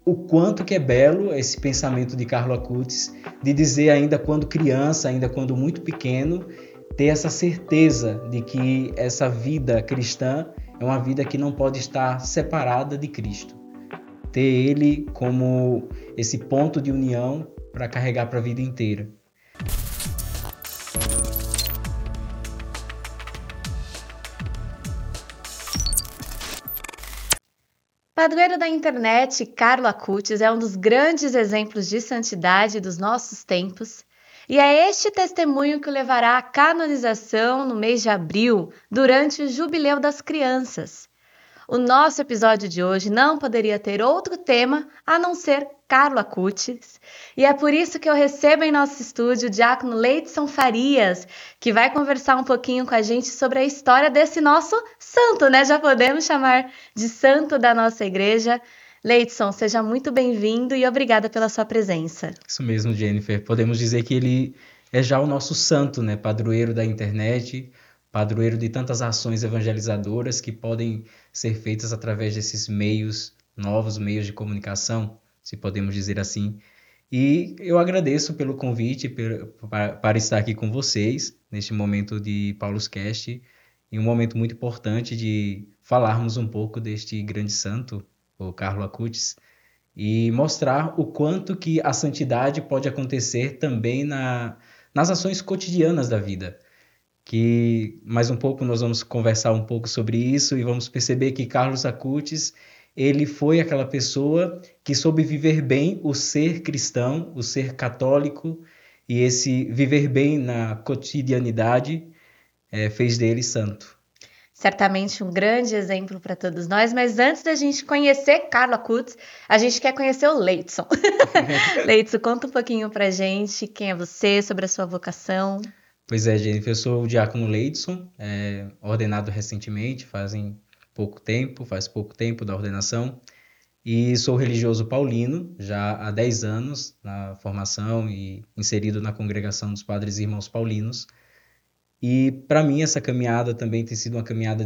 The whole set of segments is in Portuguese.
o quanto que é belo esse pensamento de Carlo Acutis, de dizer ainda quando criança, ainda quando muito pequeno, ter essa certeza de que essa vida cristã é uma vida que não pode estar separada de Cristo. Ter Ele como esse ponto de união para carregar para a vida inteira. Padroeiro da internet, Carlo Acutis é um dos grandes exemplos de santidade dos nossos tempos, e é este testemunho que o levará à canonização no mês de abril, durante o Jubileu das Crianças. O nosso episódio de hoje não poderia ter outro tema a não ser Carlo Acutis, e é por isso que eu recebo em nosso estúdio o diácono Leidson Farias, que vai conversar um pouquinho com a gente sobre a história desse nosso santo, né? Já podemos chamar de santo da nossa igreja. Leidson, seja muito bem-vindo e obrigada pela sua presença. Isso mesmo, Jennifer. Podemos dizer que ele é já o nosso santo, né? Padroeiro da internet, padroeiro de tantas ações evangelizadoras que podem ser feitas através desses meios, novos meios de comunicação, se podemos dizer assim. E eu agradeço pelo convite para estar aqui com vocês neste momento de Paulus Cast, e um momento muito importante de falarmos um pouco deste grande santo, o Carlo Acutis, e mostrar o quanto que a santidade pode acontecer também nas ações cotidianas da vida. Que mais um pouco nós vamos conversar um pouco sobre isso e vamos perceber que Carlos Acutis, ele foi aquela pessoa que soube viver bem o ser cristão, o ser católico, e esse viver bem na cotidianidade fez dele santo. Certamente um grande exemplo para todos nós, mas antes da gente conhecer Carlo Acutis, a gente quer conhecer o Leidson. Leidson, conta um pouquinho para a gente quem é você, sobre a sua vocação. Pois é, Jennifer, eu sou o diácono Leidson, ordenado recentemente, faz pouco tempo da ordenação, e sou religioso paulino, já há 10 anos na formação e inserido na congregação dos Padres e Irmãos Paulinos. E para mim essa caminhada também tem sido uma caminhada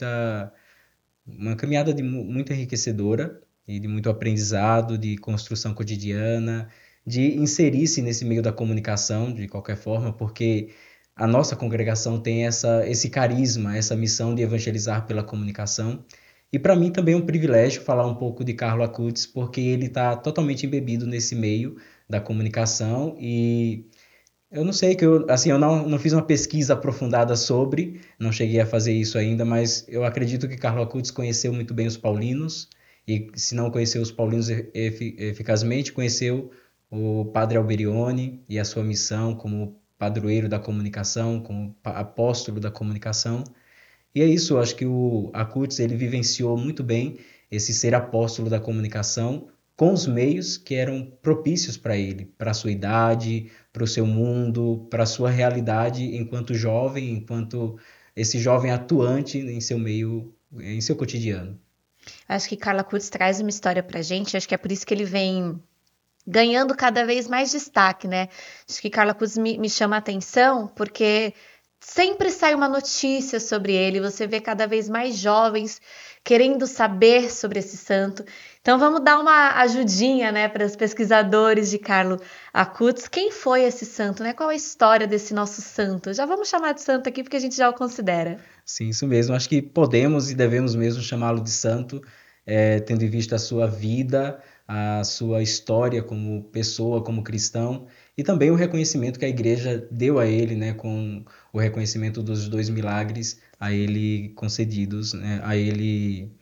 muito enriquecedora e de muito aprendizado, de construção cotidiana, de inserir-se nesse meio da comunicação de qualquer forma, porque a nossa congregação tem esse carisma, essa missão de evangelizar pela comunicação. E para mim também é um privilégio falar um pouco de Carlo Acutis, porque ele está totalmente embebido nesse meio da comunicação. E eu não sei, eu não fiz uma pesquisa aprofundada sobre, não cheguei a fazer isso ainda, mas eu acredito que Carlo Acutis conheceu muito bem os paulinos, e se não conheceu os paulinos eficazmente, conheceu o Padre Alberione e a sua missão como padroeiro da comunicação, como apóstolo da comunicação. E é isso, eu acho que o Acutis, ele vivenciou muito bem esse ser apóstolo da comunicação, com os meios que eram propícios para ele, para a sua idade, para o seu mundo, para a sua realidade enquanto jovem, enquanto esse jovem atuante em seu meio, em seu cotidiano. Acho que Carlo Acutis traz uma história para a gente, acho que é por isso que ele vem ganhando cada vez mais destaque, né? Acho que Carlo Acutis me chama a atenção porque sempre sai uma notícia sobre ele, você vê cada vez mais jovens querendo saber sobre esse santo. Então vamos dar uma ajudinha, né, para os pesquisadores de Carlo Acutis. Quem foi esse santo, né? Qual a história desse nosso santo? Já vamos chamar de santo aqui porque a gente já o considera. Sim, isso mesmo. Acho que podemos e devemos mesmo chamá-lo de santo, tendo em vista a sua vida, a sua história como pessoa, como cristão, e também o reconhecimento que a igreja deu a ele, né, com o reconhecimento dos 2 milagres a ele concedidos, né, a ele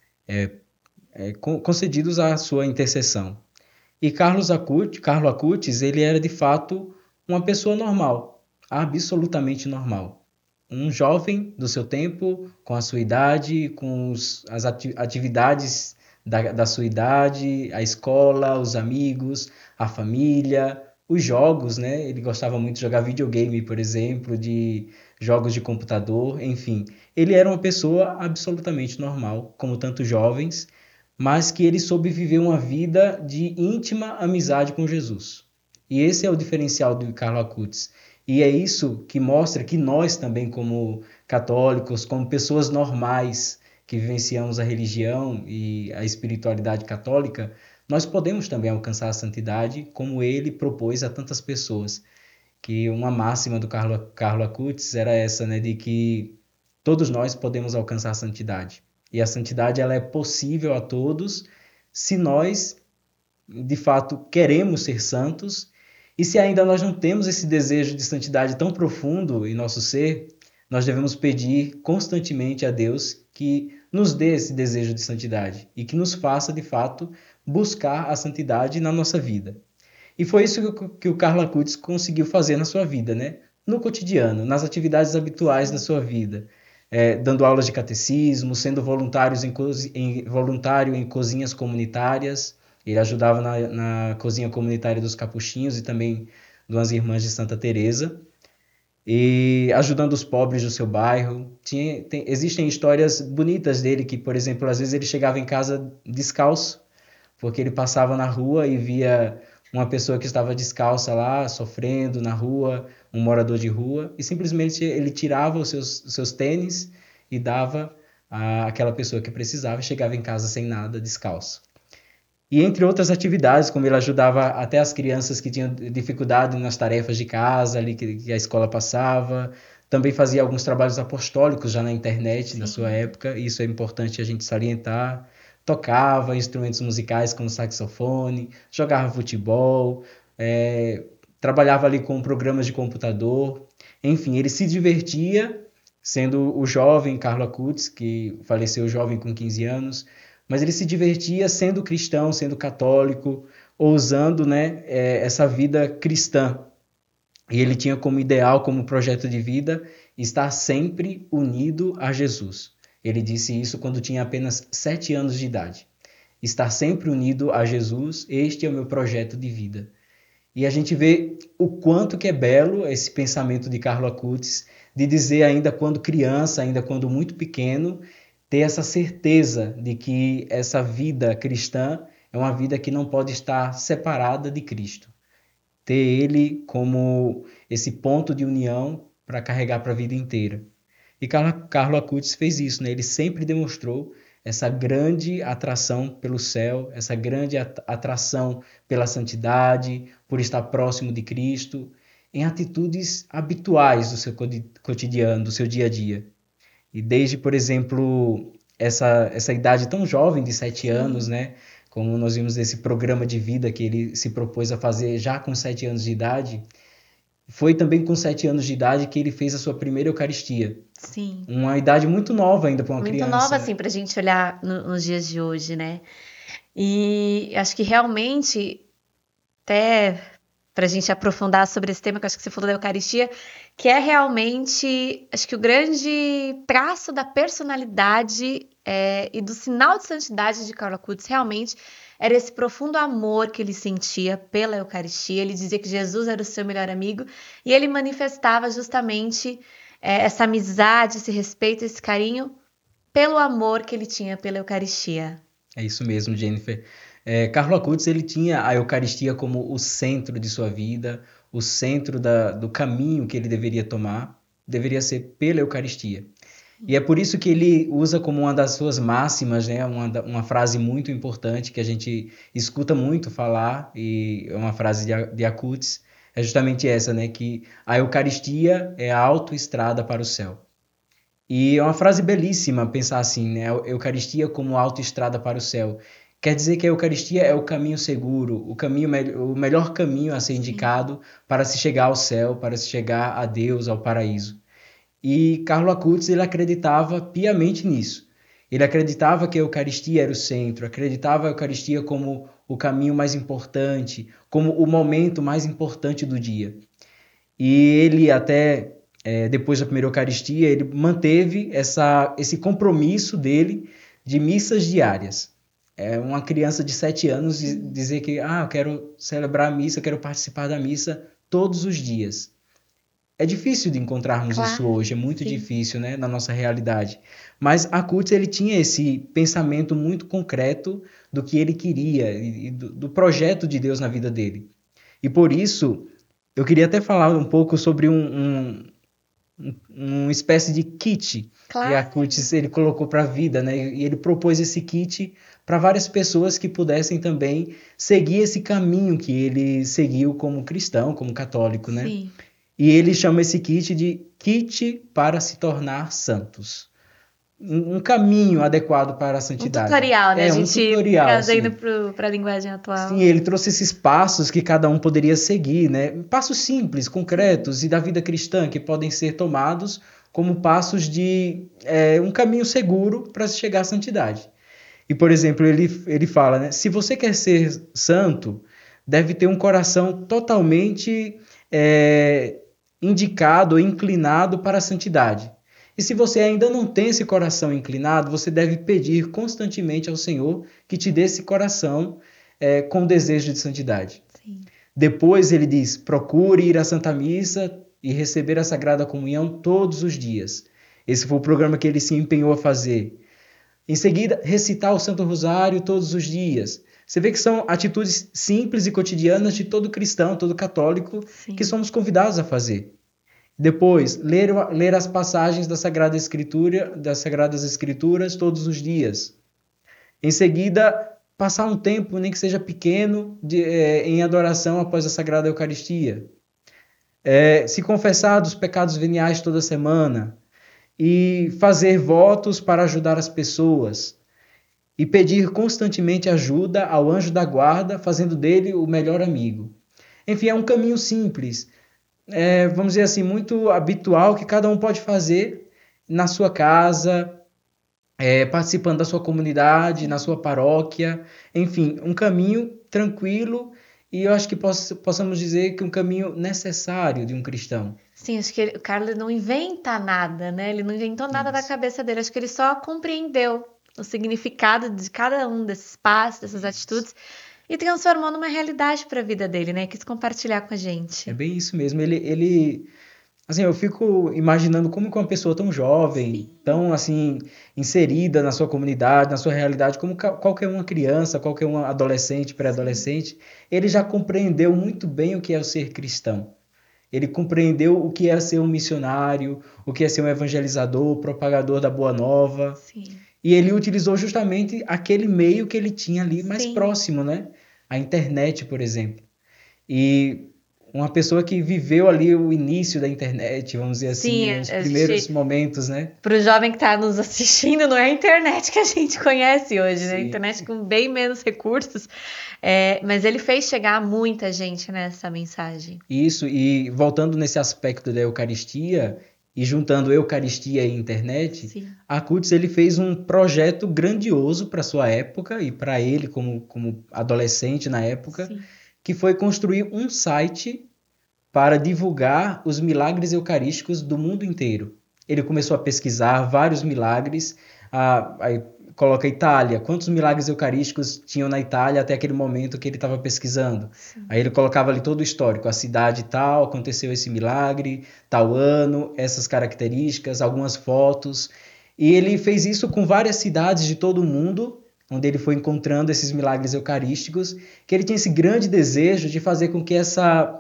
concedidos à sua intercessão. E Carlo Acutis, ele era de fato uma pessoa normal, absolutamente normal. Um jovem do seu tempo, com a sua idade, com as atividades da sua idade, a escola, os amigos, a família, os jogos, né? Ele gostava muito de jogar videogame, por exemplo, de jogos de computador, enfim. Ele era uma pessoa absolutamente normal, como tantos jovens, mas que ele soube viver uma vida de íntima amizade com Jesus. E esse é o diferencial do Carlo Acutis. E é isso que mostra que nós também, como católicos, como pessoas normais que vivenciamos a religião e a espiritualidade católica, nós podemos também alcançar a santidade como ele propôs a tantas pessoas. Que uma máxima do Carlo Acutis era essa, né, de que todos nós podemos alcançar a santidade. E a santidade ela é possível a todos se nós, de fato, queremos ser santos e se ainda nós não temos esse desejo de santidade tão profundo em nosso ser, nós devemos pedir constantemente a Deus que nos dê esse desejo de santidade e que nos faça, de fato, buscar a santidade na nossa vida. E foi isso que o Carlo Acutis conseguiu fazer na sua vida, né? No cotidiano, nas atividades habituais da sua vida. Dando aulas de catecismo, sendo voluntário em cozinhas comunitárias. Ele ajudava na cozinha comunitária dos capuchinhos e também das irmãs de Santa Teresa. E ajudando os pobres do seu bairro. Existem histórias bonitas dele que, por exemplo, às vezes ele chegava em casa descalço, porque ele passava na rua e via uma pessoa que estava descalça lá, sofrendo na rua, um morador de rua, e simplesmente ele tirava os seus tênis e dava àquela pessoa que precisava e chegava em casa sem nada, descalço. E entre outras atividades, como ele ajudava até as crianças que tinham dificuldade nas tarefas de casa ali que a escola passava, também fazia alguns trabalhos apostólicos já na internet, Sim. na sua época, e isso é importante a gente salientar. Tocava instrumentos musicais como saxofone, jogava futebol, trabalhava ali com programas de computador. Enfim, ele se divertia, sendo o jovem Carlo Acutis, que faleceu jovem com 15 anos, mas ele se divertia sendo cristão, sendo católico, ousando, né, essa vida cristã. E ele tinha como ideal, como projeto de vida, estar sempre unido a Jesus. Ele disse isso quando tinha apenas 7 anos de idade. Estar sempre unido a Jesus, este é o meu projeto de vida. E a gente vê o quanto que é belo esse pensamento de Carlo Acutis, de dizer ainda quando criança, ainda quando muito pequeno, ter essa certeza de que essa vida cristã é uma vida que não pode estar separada de Cristo. Ter ele como esse ponto de união para carregar para a vida inteira. E Carlo Acutis fez isso, né? Ele sempre demonstrou essa grande atração pelo céu, essa grande atração pela santidade, por estar próximo de Cristo, em atitudes habituais do seu cotidiano, do seu dia a dia. E desde, por exemplo, essa idade tão jovem de 7 anos, né? Como nós vimos nesse programa de vida que ele se propôs a fazer já com 7 anos de idade, foi também com 7 anos de idade que ele fez a sua primeira Eucaristia. Sim. Uma idade muito nova ainda para uma criança. Muito nova, assim, para a gente olhar nos dias de hoje, né? E acho que realmente, até para a gente aprofundar sobre esse tema, que eu acho que você falou da Eucaristia, que é realmente, acho que o grande traço da personalidade e do sinal de santidade de Carlo Acutis realmente era esse profundo amor que ele sentia pela Eucaristia. Ele dizia que Jesus era o seu melhor amigo e ele manifestava justamente essa amizade, esse respeito, esse carinho pelo amor que ele tinha pela Eucaristia. É isso mesmo, Jennifer. Carlo Acutis, ele tinha a Eucaristia como o centro de sua vida, o centro do caminho que ele deveria tomar, deveria ser pela Eucaristia. E é por isso que ele usa como uma das suas máximas, né, uma frase muito importante que a gente escuta muito falar, e é uma frase de Acutis, é justamente essa, né, que a Eucaristia é a autoestrada para o céu. E é uma frase belíssima pensar assim, né, a Eucaristia como autoestrada para o céu. Quer dizer que a Eucaristia é o caminho seguro, o melhor caminho a ser indicado para se chegar ao céu, para se chegar a Deus, ao paraíso. E Carlo Acutis, ele acreditava piamente nisso. Ele acreditava que a Eucaristia era o centro, acreditava a Eucaristia como o caminho mais importante, como o momento mais importante do dia. E ele até, depois da primeira Eucaristia, ele manteve esse compromisso dele de missas diárias. Uma criança de 7 anos dizer que eu quero celebrar a missa, eu quero participar da missa todos os dias. É difícil de encontrarmos isso hoje, é muito difícil, né, na nossa realidade. Mas Acutis, ele tinha esse pensamento muito concreto do que ele queria e do projeto de Deus na vida dele. E por isso, eu queria até falar um pouco sobre uma espécie de kit que a Claro. Curtis ele colocou para a vida, né? E ele propôs esse kit para várias pessoas que pudessem também seguir esse caminho que ele seguiu como cristão, como católico, né? Sim. E ele chama esse kit de kit para se tornar santos. Um caminho adequado para a Um santidade. tutorial, né? A É um gente tutorial, trazendo sim. para a linguagem Sim, atual. ele trouxe esses passos que cada um poderia seguir, né? Passos simples, concretos e da vida cristã que podem ser tomados como passos de um caminho seguro para se chegar à santidade. E, por exemplo, ele fala, né? Se você quer ser santo, deve ter um coração totalmente indicado ou inclinado para a santidade. E se você ainda não tem esse coração inclinado, você deve pedir constantemente ao Senhor que te dê esse coração com desejo de santidade. Sim. Depois ele diz, procure ir à Santa Missa e receber a Sagrada Comunhão todos os dias. Esse foi o programa que ele se empenhou a fazer. Em seguida, recitar o Santo Rosário todos os dias. Você vê que são atitudes simples e cotidianas de todo cristão, todo católico, Sim. que somos convidados a fazer. Depois, ler as passagens da Sagrada Escritura, das Sagradas Escrituras todos os dias. Em seguida, passar um tempo, nem que seja pequeno, em adoração após a Sagrada Eucaristia. Se confessar dos pecados veniais toda semana. E fazer votos para ajudar as pessoas. E pedir constantemente ajuda ao anjo da guarda, fazendo dele o melhor amigo. Enfim, é um caminho simples, vamos dizer assim, muito habitual que cada um pode fazer na sua casa, participando da sua comunidade, na sua paróquia, enfim, um caminho tranquilo e eu acho que possamos dizer que um caminho necessário de um cristão. Sim, acho que o Carlos não inventa nada, né? Ele não inventou nada da cabeça dele, acho que ele só compreendeu o significado de cada um desses passos, dessas atitudes e transformou numa realidade para a vida dele, né? Quis compartilhar com a gente. É bem isso mesmo, ele assim, eu fico imaginando como que uma pessoa tão jovem, tão assim, inserida na sua comunidade, na sua realidade, como qualquer uma criança, qualquer um adolescente, pré-adolescente, ele já compreendeu muito bem o que é o ser cristão. Ele compreendeu o que é ser um missionário, o que é ser um evangelizador, propagador da Boa Nova. Sim. E ele utilizou justamente aquele meio que ele tinha ali mais Sim. próximo, né? A internet, por exemplo. E uma pessoa que viveu ali o início da internet, vamos dizer Sim, assim, os primeiros gente, momentos, né? para o jovem que está nos assistindo, não é a internet que a gente conhece hoje, né? A Sim. internet com bem menos recursos, mas ele fez chegar a muita gente nessa mensagem. Isso, e voltando nesse aspecto da Eucaristia, e juntando Eucaristia e internet, Sim. a Curtis ele fez um projeto grandioso para sua época e para ele como adolescente na época, Sim. que foi construir um site para divulgar os milagres eucarísticos do mundo inteiro. Ele começou a pesquisar vários milagres, aí coloca Itália, quantos milagres eucarísticos tinham na Itália até aquele momento que ele estava pesquisando. Sim. Aí ele colocava ali todo o histórico, a cidade tal, aconteceu esse milagre, tal ano, essas características, algumas fotos. E ele fez isso com várias cidades de todo o mundo, onde ele foi encontrando esses milagres eucarísticos, que ele tinha esse grande desejo de fazer com que essa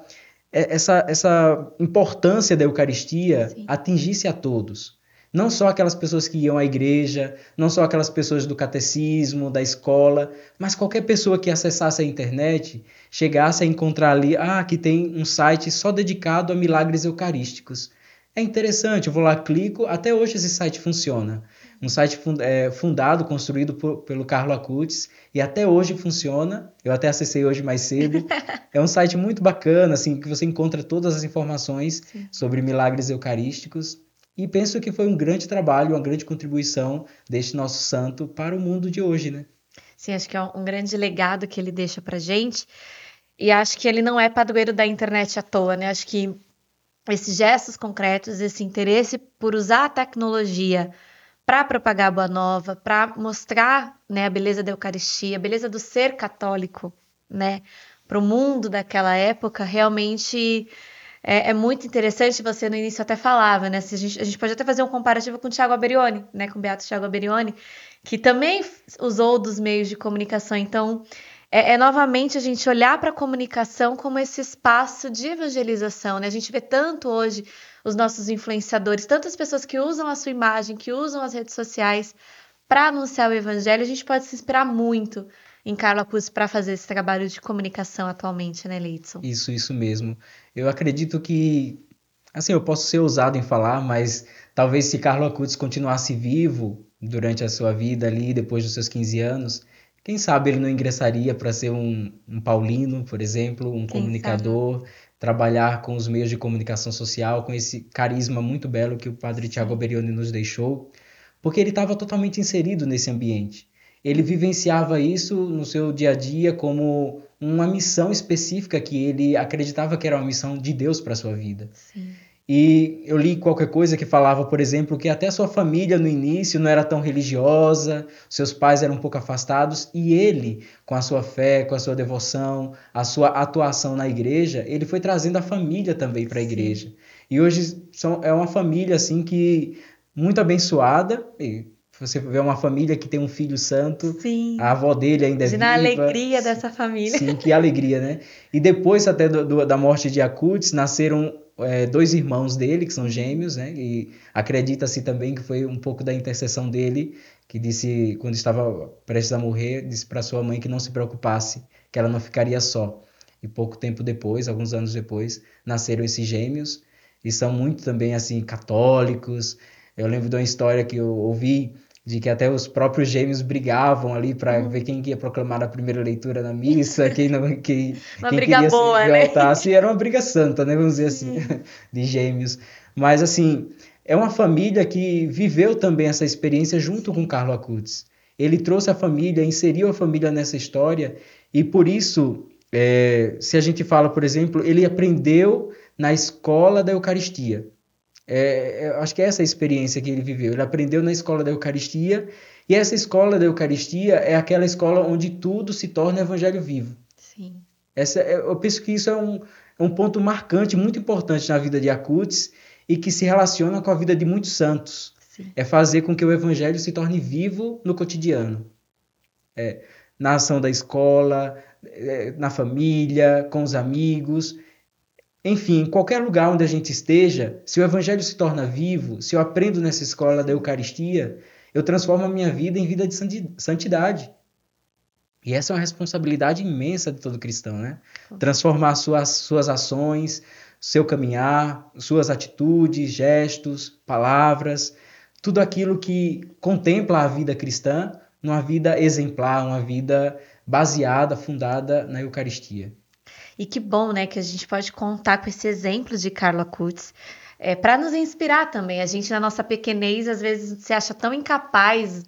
importância da Eucaristia Sim. atingisse a todos. Não só aquelas pessoas que iam à igreja, não só aquelas pessoas do catecismo, da escola, mas qualquer pessoa que acessasse a internet, chegasse a encontrar ali, aqui tem um site só dedicado a milagres eucarísticos. É interessante, eu vou lá, clico, até hoje esse site funciona. Um site fundado, construído pelo Carlo Acutis, e até hoje funciona. Eu até acessei hoje mais cedo. É um site muito bacana, assim, que você encontra todas as informações sobre milagres eucarísticos. E penso que foi um grande trabalho, uma grande contribuição deste nosso santo para o mundo de hoje, né? Sim, acho que é um grande legado que ele deixa pra gente. E acho que ele não é padroeiro da internet à toa, né? Acho que esses gestos concretos, esse interesse por usar a tecnologia para propagar a Boa Nova, para mostrar, né, a beleza da Eucaristia, a beleza do ser católico, né, para o mundo daquela época, realmente é muito interessante. Você no início até falava, né? A gente pode até fazer um comparativo com o Thiago Aberione, né? Com o Beato Thiago Aberione, que também usou dos meios de comunicação. Então, É novamente a gente olhar para a comunicação como esse espaço de evangelização, né? A gente vê tanto hoje os nossos influenciadores, tantas pessoas que usam a sua imagem, que usam as redes sociais para anunciar o evangelho. A gente pode se inspirar muito em Carla Cruz para fazer esse trabalho de comunicação atualmente, né, Leidson? Isso mesmo. Eu acredito que, assim, eu posso ser ousado em falar, mas talvez se Carlo Acutis continuasse vivo durante a sua vida ali, depois dos seus 15 anos, quem sabe ele não ingressaria para ser um paulino, por exemplo, um Quem sabe? comunicador, trabalhar com os meios de comunicação social, com esse carisma muito belo que o padre Tiago Sim, Alberione nos deixou, porque ele estava totalmente inserido nesse ambiente. Ele vivenciava isso no seu dia a dia como uma missão específica que ele acreditava que era uma missão de Deus para a sua vida. sim, E eu li qualquer coisa que falava, por exemplo, que até sua família no início não era tão religiosa, seus pais eram um pouco afastados, e ele, com a sua fé, com a sua devoção, a sua atuação na igreja, ele foi trazendo a família também para a sim, igreja. E hoje é uma família assim que muito abençoada. E você vê uma família que tem um filho santo, a sim. avó dele ainda é Imagina a viva. alegria dessa família. Sim, que alegria, né? E depois até da morte de Acutis, nasceram dois irmãos dele, que são gêmeos, né? E acredita-se também que foi um pouco da intercessão dele, que disse, quando estava prestes a morrer, disse para sua mãe que não se preocupasse, que ela não ficaria só. E pouco tempo depois, alguns anos depois, nasceram esses gêmeos, e são muito também, assim, católicos. Eu lembro de uma história que eu ouvi, de que até os próprios gêmeos brigavam ali para ver quem ia proclamar a primeira leitura na missa, Uma quem briga queria boa, servir ao né? altar. Assim, era uma briga santa, né? Vamos dizer assim, Sim, de gêmeos. Mas, assim, é uma família que viveu também essa experiência junto com sim, Carlo Acutis. Ele trouxe a família, inseriu a família nessa história, e por isso, se a gente fala, por exemplo, ele aprendeu na escola da Eucaristia. Eu acho que é essa a experiência que ele viveu. Ele aprendeu na escola da Eucaristia, e essa escola da Eucaristia é aquela escola onde tudo se torna evangelho vivo. sim, Eu penso que isso é um ponto marcante, muito importante na vida de Acutis, e que se relaciona com a vida de muitos santos. sim. É fazer com que o evangelho se torne vivo no cotidiano. Na ação da escola, na família, com os amigos. Enfim, em qualquer lugar onde a gente esteja, se o evangelho se torna vivo, se eu aprendo nessa escola da Eucaristia, eu transformo a minha vida em vida de santidade. E essa é uma responsabilidade imensa de todo cristão, né? Transformar suas ações, seu caminhar, suas atitudes, gestos, palavras, tudo aquilo que contempla a vida cristã numa vida exemplar, uma vida baseada, fundada na Eucaristia. E que bom, né, que a gente pode contar com esse exemplo de Carla Kutz, para nos inspirar também. A gente, na nossa pequenez, às vezes se acha tão incapaz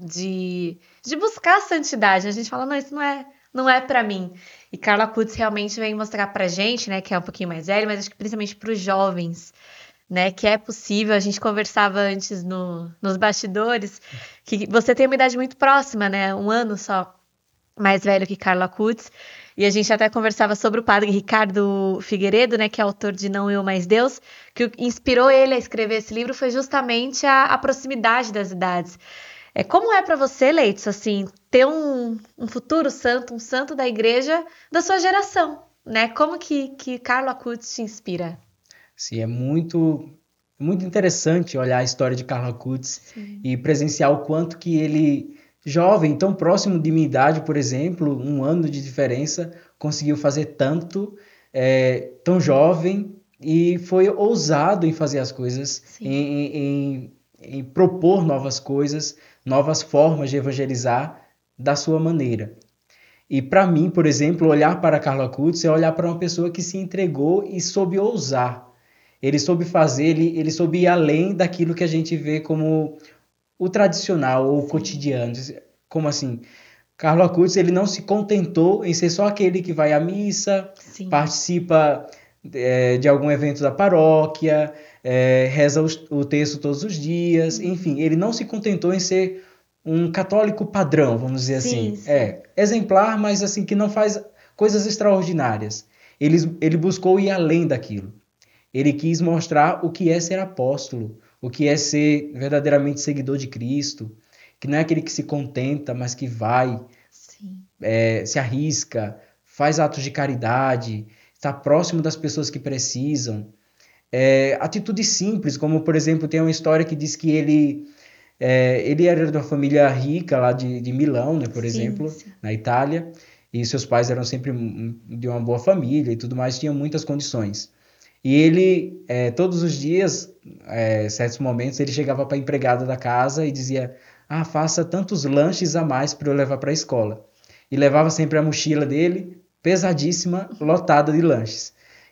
de buscar a santidade. A gente fala, não, isso não é para mim. E Carla Kutz realmente vem mostrar pra gente, né, que é um pouquinho mais velho, mas acho que principalmente para os jovens, né, que é possível. A gente conversava antes nos bastidores, que você tem uma idade muito próxima, né, um ano só mais velho que Carla Kutz, e a gente até conversava sobre o padre Ricardo Figueiredo, né, que é autor de Não Eu Mais Deus, que o que inspirou ele a escrever esse livro foi justamente a proximidade das idades. Como é para você, Leitz, assim, ter um futuro santo, um santo da igreja da sua geração, né? Como que Carla Kutz te inspira? Sim, é muito interessante olhar a história de Carlo Acutis Sim, e presenciar o quanto que ele, jovem, tão próximo de minha idade, por exemplo, um ano de diferença, conseguiu fazer tanto, tão jovem, e foi ousado em fazer as coisas, sim, em propor novas coisas, novas formas de evangelizar da sua maneira. E para mim, por exemplo, olhar para Carlo Acutis é olhar para uma pessoa que se entregou e soube ousar. Ele soube fazer, ele soube ir além daquilo que a gente vê como o tradicional ou o sim, cotidiano. Como assim? Carlo Acutis, ele não se contentou em ser só aquele que vai à missa, sim, participa de algum evento da paróquia, reza o texto todos os dias, enfim, ele não se contentou em ser um católico padrão, vamos dizer sim, assim. sim. Exemplar, mas assim, que não faz coisas extraordinárias. Ele buscou ir além daquilo. Ele quis mostrar o que é ser apóstolo, o que é ser verdadeiramente seguidor de Cristo, que não é aquele que se contenta, mas que vai. Sim. se arrisca, faz atos de caridade, está próximo das pessoas que precisam. Atitudes simples, como, por exemplo, tem uma história que diz que ele era de uma família rica lá de Milão, né, por exemplo, sim. na Itália, e seus pais eram sempre de uma boa família e tudo mais, tinham muitas condições. E ele, todos os dias, certos momentos, ele chegava para a empregada da casa e dizia: Ah, faça tantos lanches a mais para eu levar para a escola. E levava sempre a mochila dele, pesadíssima, lotada de lanches.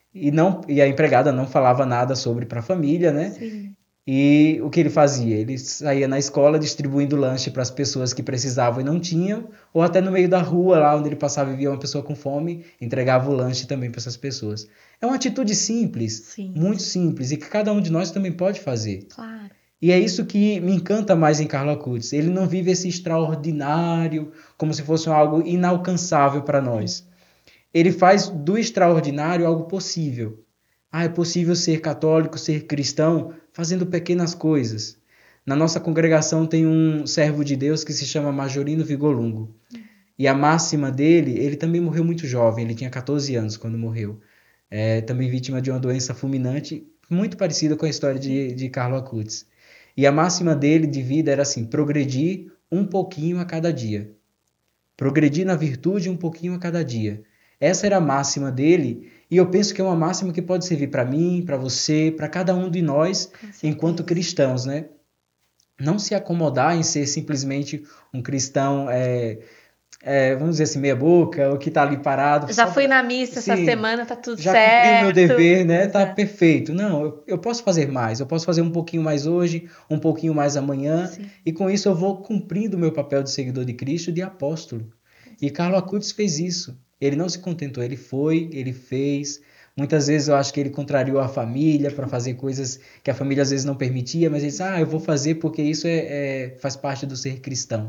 E a empregada não falava nada sobre para a família, né? Sim. E o que ele fazia? Ele saía na escola distribuindo lanche para as pessoas que precisavam e não tinham, ou até no meio da rua, lá onde ele passava e via uma pessoa com fome, entregava o lanche também para essas pessoas. É uma atitude simples, Sim. muito simples, e que cada um de nós também pode fazer. Claro. E é isso que me encanta mais em Carlo Acutis. Ele não vive esse extraordinário como se fosse algo inalcançável para nós. Ele faz do extraordinário algo possível. É possível ser católico, ser cristão, fazendo pequenas coisas. Na nossa congregação tem um servo de Deus que se chama Majorino Vigolungo. E a máxima dele, ele também morreu muito jovem, ele tinha 14 anos quando morreu. Também vítima de uma doença fulminante, muito parecida com a história de Carlo Acutis. E a máxima dele de vida era assim: progredir um pouquinho a cada dia. Progredir na virtude um pouquinho a cada dia. Essa era a máxima dele, e eu penso que é uma máxima que pode servir para mim, para você, para cada um de nós, enquanto cristãos, né? Não se acomodar em ser simplesmente um cristão, vamos dizer assim, meia boca, ou que está ali parado. Já fui na missa essa semana, tá tudo já certo. cumpri o meu dever, né? Tá Exato. perfeito. Não, eu posso fazer mais. Eu posso fazer um pouquinho mais hoje, um pouquinho mais amanhã. Sim. E com isso eu vou cumprindo o meu papel de seguidor de Cristo, de apóstolo. E Carlo Acutis fez isso. Ele não se contentou, ele foi, ele fez. Muitas vezes eu acho que ele contrariou a família para fazer coisas que a família às vezes não permitia, mas ele disse: eu vou fazer porque isso faz parte do ser cristão.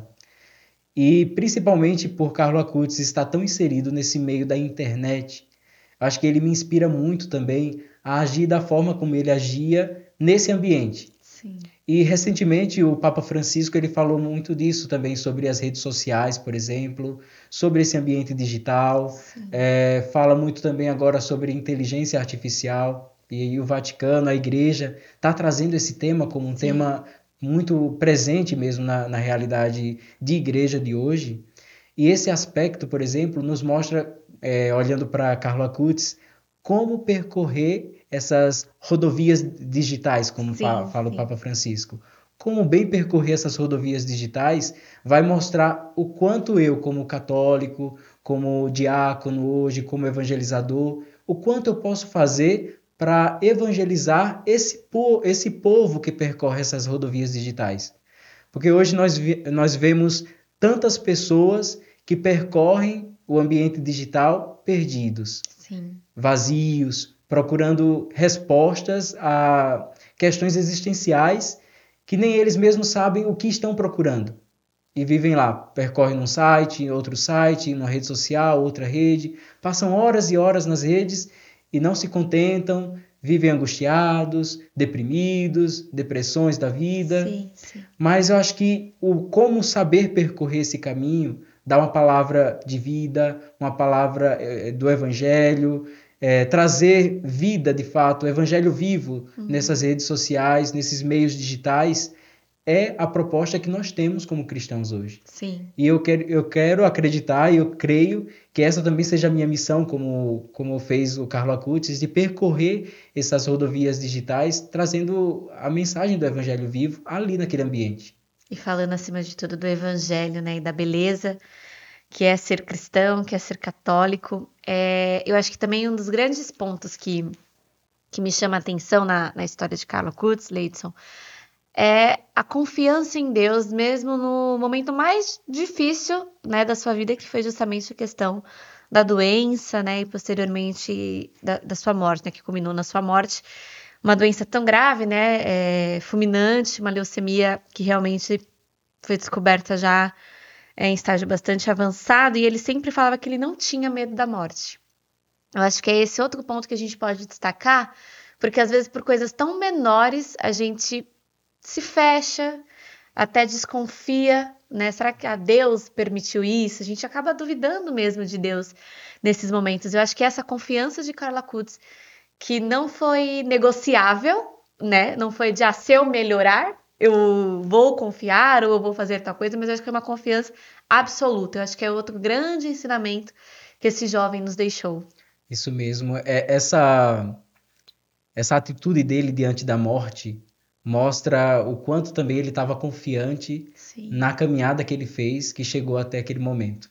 E principalmente por Carlo Acutis estar tão inserido nesse meio da internet, acho que ele me inspira muito também a agir da forma como ele agia nesse ambiente. Sim. E recentemente o Papa Francisco ele falou muito disso também, sobre as redes sociais, por exemplo, sobre esse ambiente digital. Fala muito também agora sobre inteligência artificial. E aí o Vaticano, a Igreja, está trazendo esse tema como um tema muito presente mesmo na realidade de igreja de hoje. E esse aspecto, por exemplo, nos mostra, olhando para Carlo Acutis, como percorrer essas rodovias digitais, como fala o Papa Francisco. Como bem percorrer essas rodovias digitais vai mostrar o quanto eu, como católico, como diácono hoje, como evangelizador, o quanto eu posso fazer para evangelizar esse povo que percorre essas rodovias digitais. Porque hoje nós vemos tantas pessoas que percorrem o ambiente digital perdidos, vazios, procurando respostas a questões existenciais que nem eles mesmos sabem o que estão procurando. E vivem lá, percorrem num site, outro site, numa rede social, outra rede, passam horas e horas nas redes e não se contentam, vivem angustiados, deprimidos, depressões da vida. Mas eu acho que como saber percorrer esse caminho, dar uma palavra de vida, uma palavra do Evangelho, trazer vida de fato, o Evangelho vivo nessas redes sociais, nesses meios digitais, é a proposta que nós temos como cristãos hoje. E eu quero acreditar e eu creio que essa também seja a minha missão, como fez o Carlo Acutis, de percorrer essas rodovias digitais, trazendo a mensagem do Evangelho vivo ali naquele ambiente. E falando acima de tudo do Evangelho, né, e da beleza que é ser cristão, que é ser católico. Eu acho que também um dos grandes pontos que me chama a atenção na história de Carlo Acutis, Leidson, é a confiança em Deus, mesmo no momento mais difícil, né, da sua vida, que foi justamente a questão da doença, né, e posteriormente da sua morte, né, que culminou na sua morte. Uma doença tão grave, né, fulminante, uma leucemia que realmente foi descoberta já em estágio bastante avançado, e ele sempre falava que ele não tinha medo da morte. Eu acho que é esse outro ponto que a gente pode destacar, porque às vezes por coisas tão menores a gente se fecha, até desconfia, né? Será que Deus permitiu isso? A gente acaba duvidando mesmo de Deus nesses momentos. Eu acho que essa confiança de Carla Cutts, que não foi negociável, né? Não foi de se eu melhorar, eu vou confiar ou eu vou fazer tal coisa, mas eu acho que é uma confiança absoluta. Eu acho que é outro grande ensinamento que esse jovem nos deixou. Isso mesmo. Essa atitude dele diante da morte mostra o quanto também ele estava confiante Sim. na caminhada que ele fez, que chegou até aquele momento.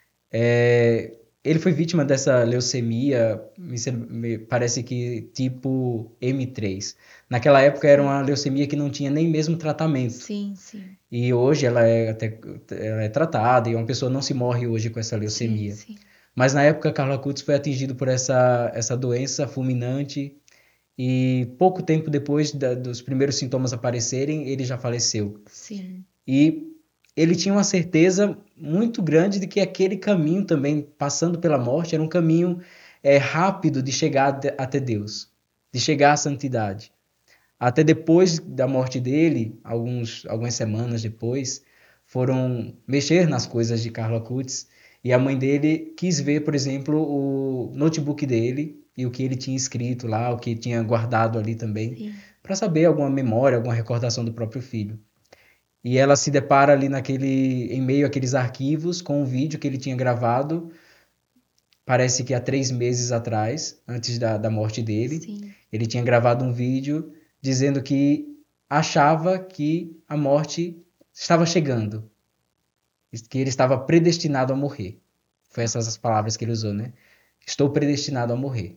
Ele foi vítima dessa leucemia, parece que tipo M3. Naquela época era uma leucemia que não tinha nem mesmo tratamento. Sim, sim. E hoje ela é tratada e uma pessoa não se morre hoje com essa leucemia. Sim, sim. Mas na época, Carla Cutts foi atingido por essa doença fulminante e pouco tempo depois dos primeiros sintomas aparecerem, ele já faleceu. Sim. E ele tinha uma certeza muito grande de que aquele caminho também, passando pela morte, era um caminho rápido de chegar até Deus, de chegar à santidade. Até depois da morte dele, algumas semanas depois, foram mexer nas coisas de Carla Cutts e a mãe dele quis ver, por exemplo, o notebook dele e o que ele tinha escrito lá, o que tinha guardado ali também, para saber alguma memória, alguma recordação do próprio filho. E ela se depara ali em meio àqueles arquivos com um vídeo que ele tinha gravado, parece que há 3 meses atrás, antes da morte dele. Sim. Ele tinha gravado um vídeo dizendo que achava que a morte estava chegando, que ele estava predestinado a morrer. Foi essas as palavras que ele usou, né? Estou predestinado a morrer.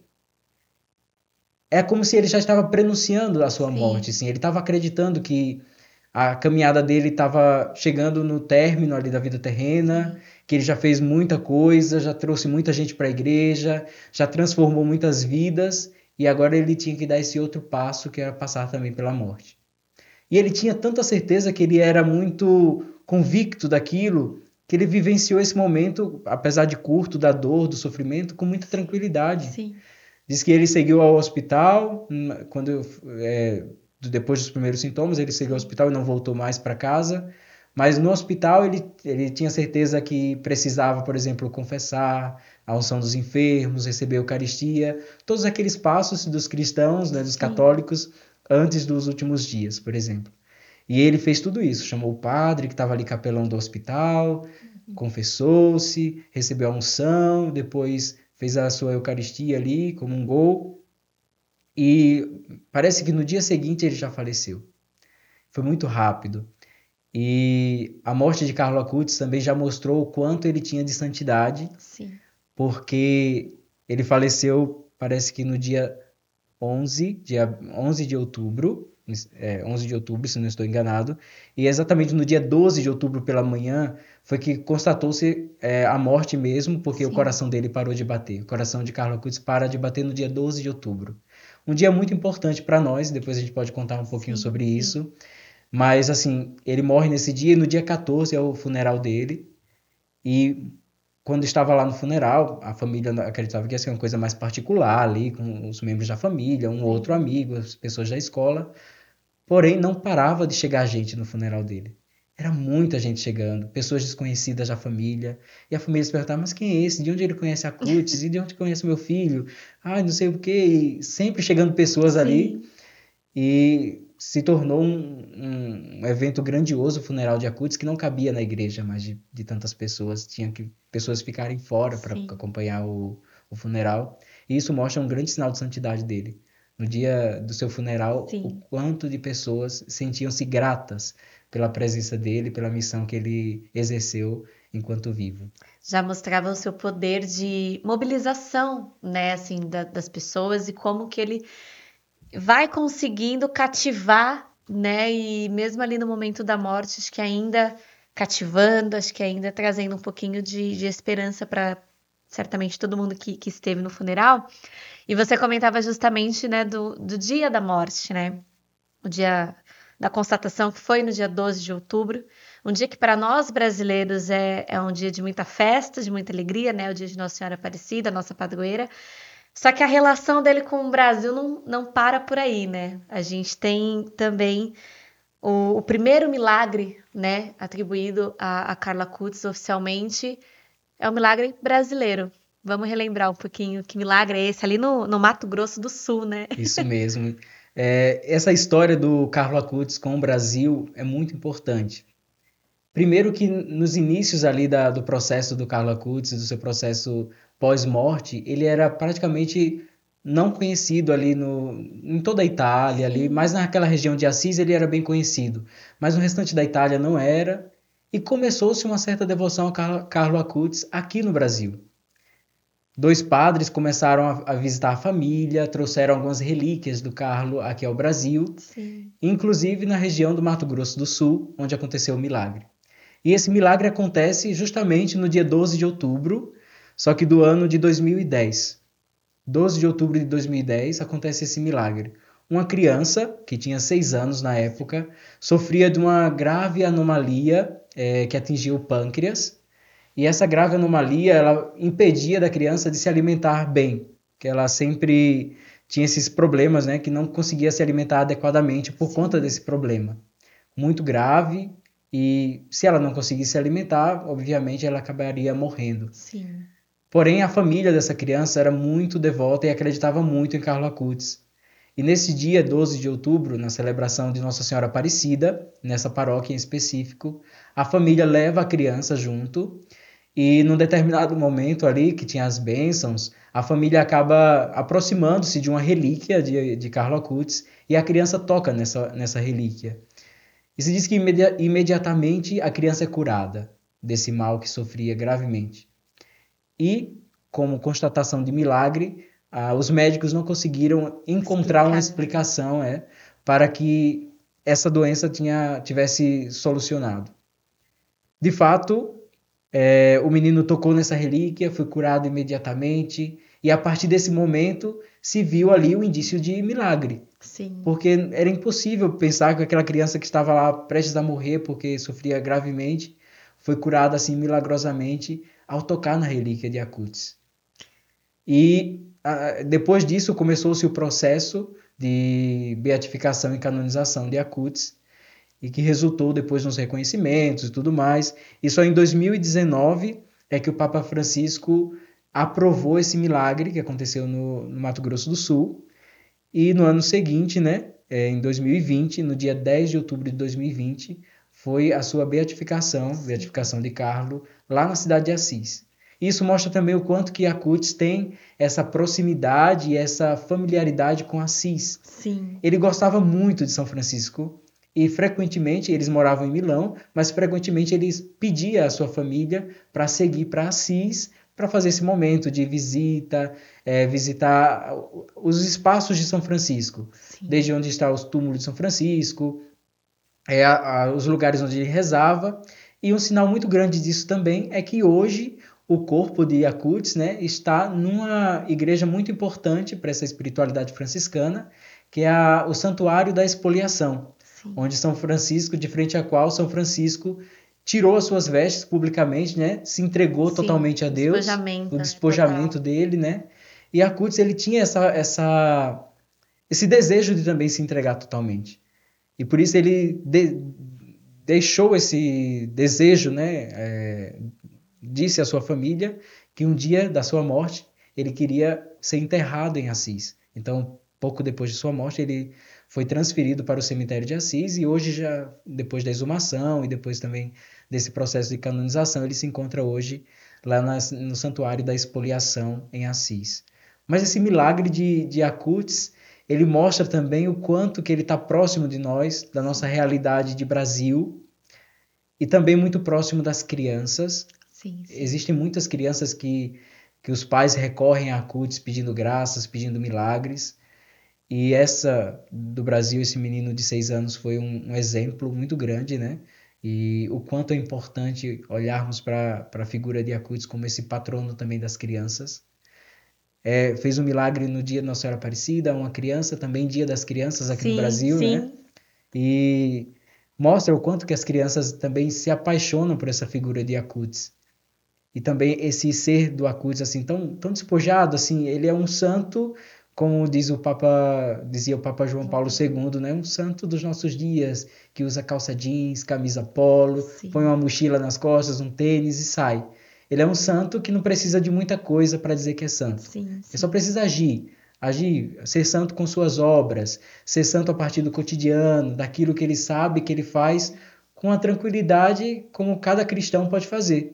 É como se ele já estava prenunciando a sua morte, assim. Ele estava acreditando que a caminhada dele estava chegando no término ali da vida terrena, que ele já fez muita coisa, já trouxe muita gente para a igreja, já transformou muitas vidas, e agora ele tinha que dar esse outro passo, que era passar também pela morte. E ele tinha tanta certeza que ele era muito convicto daquilo, que ele vivenciou esse momento, apesar de curto, da dor, do sofrimento, com muita tranquilidade. Sim. Diz que ele seguiu ao hospital, depois dos primeiros sintomas, ele seguiu ao hospital e não voltou mais para casa. Mas no hospital ele tinha certeza que precisava, por exemplo, confessar a unção dos enfermos, receber a Eucaristia, todos aqueles passos dos cristãos, né, dos católicos, antes dos últimos dias, por exemplo. E ele fez tudo isso, chamou o padre que estava ali capelão do hospital, confessou-se, recebeu a unção, depois fez a sua Eucaristia ali, comungou, e parece que no dia seguinte ele já faleceu. Foi muito rápido. E a morte de Carlo Acutis também já mostrou o quanto ele tinha de santidade, Sim. porque ele faleceu, parece que no dia 11 de outubro, 11 de outubro, se não estou enganado, e exatamente no dia 12 de outubro pela manhã foi que constatou-se a morte mesmo, porque o coração dele parou de bater. O coração de Carlo Acutis para de bater no dia 12 de outubro. Um dia muito importante para nós, depois a gente pode contar um pouquinho sobre isso, mas assim, ele morre nesse dia e no dia 14 é o funeral dele, e quando estava lá no funeral, a família acreditava que ia ser uma coisa mais particular ali, com os membros da família, um outro amigo, as pessoas da escola. Porém, não parava de chegar gente no funeral dele. Era muita gente chegando, pessoas desconhecidas da família. E a família se perguntava, mas quem é esse? De onde ele conhece a Cutts? E de onde conhece meu filho? Ah, não sei o quê. E sempre chegando pessoas ali. E se tornou um evento grandioso o funeral de Acutis que não cabia na igreja mais de tantas pessoas. Tinha que pessoas ficarem fora para acompanhar o funeral. E isso mostra um grande sinal de santidade dele. No dia do seu funeral, o quanto de pessoas sentiam-se gratas pela presença dele, pela missão que ele exerceu enquanto vivo. Já mostrava o seu poder de mobilização, né, assim, das pessoas e como que ele vai conseguindo cativar, né? E mesmo ali no momento da morte, acho que ainda cativando, acho que ainda trazendo um pouquinho de esperança para certamente todo mundo que esteve no funeral. E você comentava justamente, né, do dia da morte, né? O dia da constatação, que foi no dia 12 de outubro. Um dia que para nós brasileiros é um dia de muita festa, de muita alegria, né? O dia de Nossa Senhora Aparecida, nossa padroeira. Só que a relação dele com o Brasil não para por aí, né? A gente tem também O primeiro milagre, né, atribuído a Carla Acutis oficialmente é o milagre brasileiro. Vamos relembrar um pouquinho que milagre é esse ali no Mato Grosso do Sul, né? Isso mesmo. Essa história do Carlo Acutis com o Brasil é muito importante. Primeiro que nos inícios ali do processo do Carlo Acutis, do seu processo pós-morte, ele era praticamente não conhecido ali em toda a Itália, ali, mas naquela região de Assis ele era bem conhecido. Mas no restante da Itália não era. E começou-se uma certa devoção a Carlo Acutis aqui no Brasil. Dois padres começaram a visitar a família, trouxeram algumas relíquias do Carlo aqui ao Brasil, Sim. inclusive na região do Mato Grosso do Sul, onde aconteceu o milagre. E esse milagre acontece justamente no dia 12 de outubro, só que do ano de 2010. 12 de outubro de 2010 acontece esse milagre. Uma criança, que tinha 6 anos na época, sofria de uma grave anomalia que atingiu o pâncreas. E essa grave anomalia ela impedia da criança de se alimentar bem, que ela sempre tinha esses problemas, né, que não conseguia se alimentar adequadamente por conta desse problema. Muito grave, e se ela não conseguisse se alimentar, obviamente ela acabaria morrendo. Sim. Porém, a família dessa criança era muito devota e acreditava muito em Carlo Acutis. E nesse dia 12 de outubro, na celebração de Nossa Senhora Aparecida, nessa paróquia em específico, a família leva a criança junto e num determinado momento ali, que tinha as bênçãos, a família acaba aproximando-se de uma relíquia de Carlo Acutis e a criança toca nessa relíquia. E se diz que imediatamente a criança é curada desse mal que sofria gravemente. E, como constatação de milagre, os médicos não conseguiram encontrar uma explicação para que essa doença tivesse solucionado. De fato, o menino tocou nessa relíquia, foi curado imediatamente, e a partir desse momento se viu ali o indício de milagre. Sim. Porque era impossível pensar que aquela criança que estava lá prestes a morrer porque sofria gravemente foi curada assim milagrosamente ao tocar na relíquia de Acutis. E depois disso começou-se o processo de beatificação e canonização de Acutis, e que resultou depois nos reconhecimentos e tudo mais. E só em 2019 é que o Papa Francisco aprovou esse milagre que aconteceu no Mato Grosso do Sul. E no ano seguinte, né, em 2020, no dia 10 de outubro de 2020, foi a sua beatificação de Carlo, lá na cidade de Assis. Isso mostra também o quanto que Acutis tem essa proximidade e essa familiaridade com Assis. Sim. Ele gostava muito de São Francisco e frequentemente, eles moravam em Milão, mas frequentemente eles pediam à sua família para seguir para Assis, para fazer esse momento de visitar os espaços de São Francisco, Sim. desde onde está os túmulos de São Francisco, os lugares onde ele rezava. E um sinal muito grande disso também é que hoje o corpo de Acutis, né, está numa igreja muito importante para essa espiritualidade franciscana, que é o Santuário da Expoliação, Sim. onde São Francisco, de frente a qual São Francisco tirou as suas vestes publicamente, né, se entregou totalmente a Deus, o despojamento dele, né, e Acutis ele tinha esse desejo de também se entregar totalmente. E por isso ele deixou esse desejo, né, disse à sua família que um dia da sua morte ele queria ser enterrado em Assis. Então, pouco depois de sua morte, ele foi transferido para o cemitério de Assis e hoje, já depois da exumação e depois também desse processo de canonização, ele se encontra hoje lá no Santuário da Expoliação em Assis. Mas esse milagre de Acutis, ele mostra também o quanto que ele está próximo de nós, da nossa realidade de Brasil, e também muito próximo das crianças. Sim. Existem muitas crianças que os pais recorrem a Acutis pedindo graças, pedindo milagres. E essa do Brasil, esse menino de 6 anos, foi um exemplo muito grande, né? E o quanto é importante olharmos para a figura de Acutis como esse patrono também das crianças. Fez um milagre no dia de Nossa Senhora Aparecida, uma criança, também Dia das Crianças aqui no Brasil, né? E mostra o quanto que as crianças também se apaixonam por essa figura de Acutis. E também esse ser do Acutis assim tão despojado, assim, ele é um santo como dizia o Papa João Paulo II, né? Um santo dos nossos dias, que usa calça jeans, camisa polo, põe Sim, uma mochila nas costas, um tênis e sai. Ele é um santo que não precisa de muita coisa para dizer que é santo. sim, Ele só sim. precisa agir. Agir, ser santo com suas obras, ser santo a partir do cotidiano, daquilo que ele sabe, que ele faz com a tranquilidade como cada cristão pode fazer.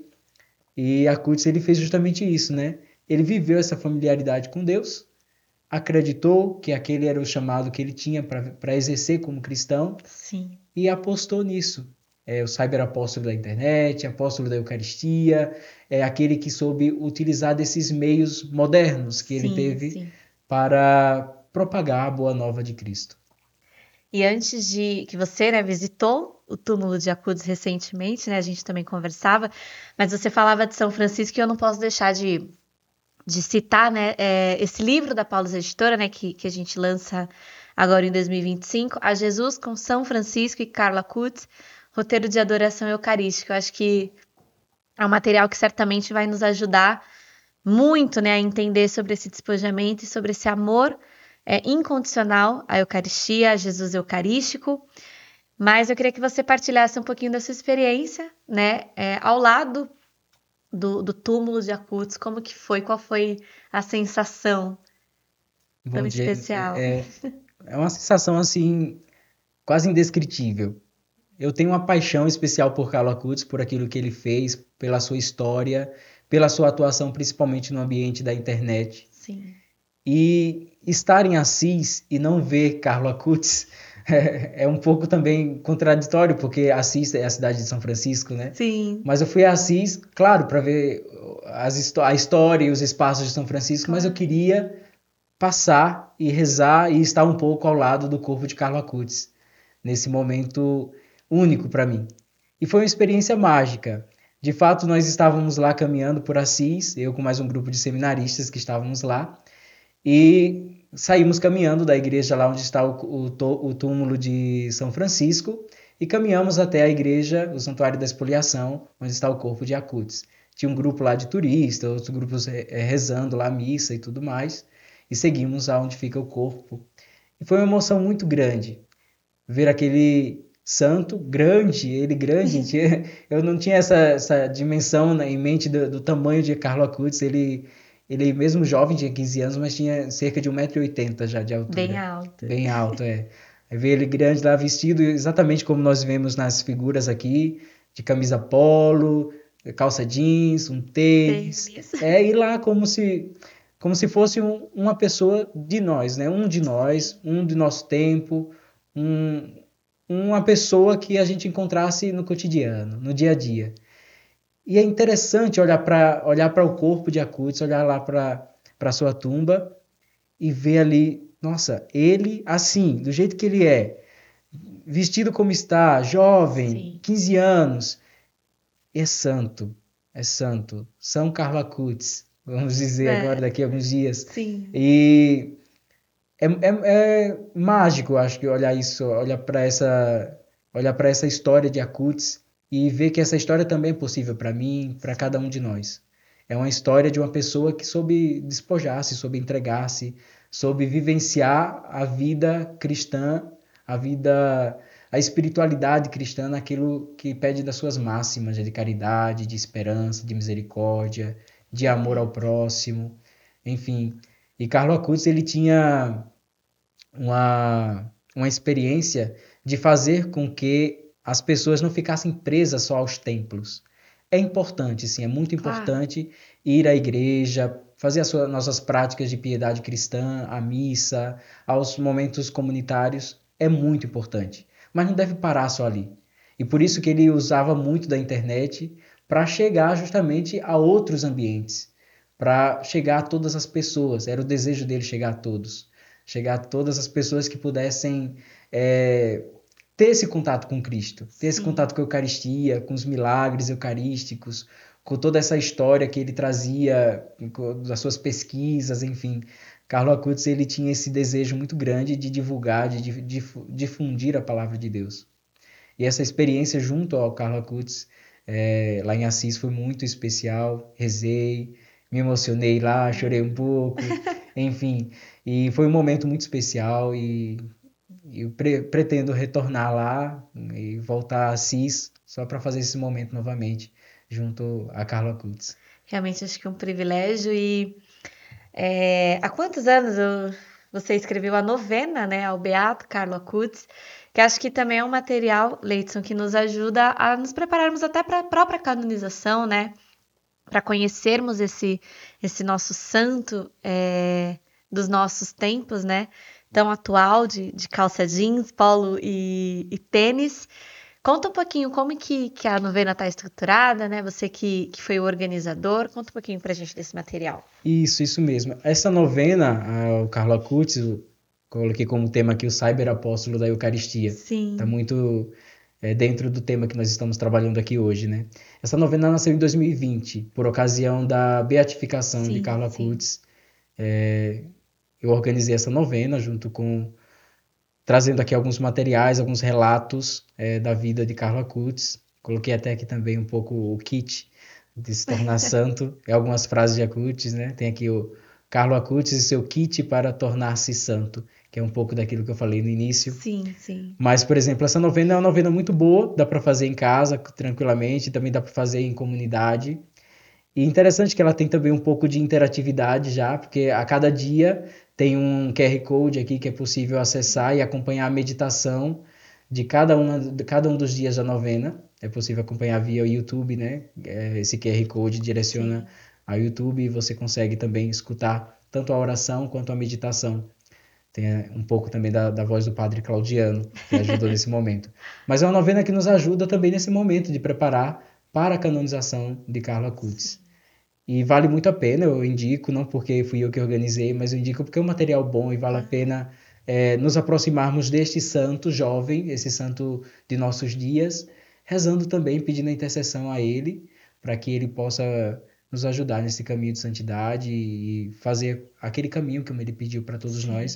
E Acutis ele fez justamente isso, né? Ele viveu essa familiaridade com Deus, acreditou que aquele era o chamado que ele tinha para exercer como cristão Sim, e apostou nisso. É o cyberapóstolo da internet, apóstolo da Eucaristia, é aquele que soube utilizar desses meios modernos que ele sim, teve sim. para propagar a boa nova de Cristo. E antes de que você, né, visitou o túmulo de Acudes recentemente, né, a gente também conversava, mas você falava de São Francisco e eu não posso deixar de citar, né, esse livro da Paulus Editora, né, que a gente lança agora em 2025, A Jesus com São Francisco e Carla Acutis, roteiro de adoração eucarística. Eu acho que é um material que certamente vai nos ajudar muito, né, a entender sobre esse despojamento e sobre esse amor incondicional à Eucaristia, a Jesus Eucarístico. Mas eu queria que você partilhasse um pouquinho da sua experiência, né, ao lado do túmulo de Acutis, como que foi, qual foi a sensação tão Bom dia. especial? É uma sensação assim quase indescritível. Eu tenho uma paixão especial por Carlo Acutis, por aquilo que ele fez, pela sua história, pela sua atuação principalmente no ambiente da internet. Sim, E estar em Assis e não ver Carlo Acutis é um pouco também contraditório, porque Assis é a cidade de São Francisco, né? sim, Mas eu fui a Assis, claro, para ver a história e os espaços de São Francisco, mas eu claro. queria passar e rezar e estar um pouco ao lado do corpo de Carlo Acutis, nesse momento único para mim. E foi uma experiência mágica. De fato, nós estávamos lá caminhando por Assis, eu com mais um grupo de seminaristas que estávamos lá, e saímos caminhando da igreja lá onde está o túmulo de São Francisco e caminhamos até a igreja, o Santuário da Expoliação, onde está o corpo de Acutis. Tinha um grupo lá de turistas, outros grupos rezando lá a missa e tudo mais, e seguimos aonde fica o corpo. E foi uma emoção muito grande ver aquele santo grande, ele grande, eu não tinha essa dimensão em mente do tamanho de Carlo Acutis, ele mesmo jovem, tinha 15 anos, mas tinha cerca de 1,80 m já de Bem altura, alta. bem alto, é. Aí ver ele grande lá, vestido exatamente como nós vemos nas figuras aqui, de camisa polo, calça jeans, um tênis, Tênis. e lá como se fosse uma pessoa de nós, né? Um de nós, um do nosso tempo, um, uma pessoa que a gente encontrasse no cotidiano, no dia a dia. E é interessante olhar para o corpo de Acutis, olhar lá para sua tumba e ver ali, nossa, ele assim, do jeito que ele é, vestido como está, jovem, Sim, 15 anos, é santo, é santo. São Carlo Acutis, vamos dizer agora é, daqui a alguns dias. sim, E é mágico, acho que olhar isso, olhar para essa história de Acutis e ver que essa história também é possível para mim, para cada um de nós. É uma história de uma pessoa que soube despojar-se, soube entregar-se, soube vivenciar a vida cristã, a espiritualidade cristã naquilo que pede das suas máximas de caridade, de esperança, de misericórdia, de amor ao perfeito. próximo, enfim. E Carlo Acutis ele tinha uma experiência de fazer com que as pessoas não ficassem presas só aos templos. É importante, sim, é muito Claro, importante ir à igreja, fazer as nossas práticas de piedade cristã, a missa, aos momentos comunitários, é muito importante. Mas não deve parar só ali. E por isso que ele usava muito da internet para chegar justamente a outros ambientes, para chegar a todas as pessoas. Era o desejo dele chegar a todos, chegar a todas as pessoas que pudessem é, ter esse contato com Cristo, ter esse sim. contato com a Eucaristia, com os milagres eucarísticos, com toda essa história que ele trazia das suas pesquisas, enfim. Carlo Acutis ele tinha esse desejo muito grande de divulgar, de difundir a palavra de Deus. E essa experiência junto ao Carlo Acutis, lá em Assis, foi muito especial. Rezei, me emocionei lá, chorei um pouco, enfim. E foi um momento muito especial e eu pretendo retornar lá e voltar a Assis só para fazer esse momento novamente, junto a Carla Acutis. Realmente acho que é um privilégio. E há quantos anos você escreveu a novena, né, ao Beato Carlo Acutis, que acho que também é um material, Leidson, que nos ajuda a nos prepararmos até para a própria canonização, né? Para conhecermos esse nosso santo dos nossos tempos, né? Tão atual, de calça jeans, polo e tênis. Conta um pouquinho como que a novena está estruturada, né? Você que foi o organizador, conta um pouquinho para a gente desse material. Isso mesmo. Essa novena, o Carlo Acutis, eu coloquei como tema aqui o Cyberapóstolo da Eucaristia. Está Sim, muito dentro do tema que nós estamos trabalhando aqui hoje, né? Essa novena nasceu em 2020, por ocasião da beatificação de sim, Carlo sim. Acutis. Eu organizei essa novena trazendo aqui alguns materiais, alguns relatos da vida de Carlo Acutis. Coloquei até aqui também um pouco o kit de se tornar santo, algumas frases de Acutis, né? Tem aqui o Carlo Acutis e seu kit para tornar-se santo, que é um pouco daquilo que eu falei no início. Sim, sim. Mas, por exemplo, essa novena é uma novena muito boa, dá para fazer em casa tranquilamente, também dá para fazer em comunidade. E interessante que ela tem também um pouco de interatividade já, porque a cada dia tem um QR Code aqui que é possível acessar e acompanhar a meditação de cada um dos dias da novena. É possível acompanhar via YouTube, né? Esse QR Code direciona Sim. ao YouTube e você consegue também escutar tanto a oração quanto a meditação. Tem um pouco também da voz do Padre Claudiano, que ajudou nesse momento. Mas é uma novena que nos ajuda também nesse momento de preparar para a canonização de Carlo Acutis. E vale muito a pena, eu indico, não porque fui eu que organizei, mas eu indico porque é um material bom e vale a Claro. pena nos aproximarmos deste santo jovem, esse santo de nossos dias, rezando também, pedindo a intercessão a ele, para que ele possa nos ajudar nesse caminho de santidade e fazer aquele caminho, como ele pediu para todos Sim, nós,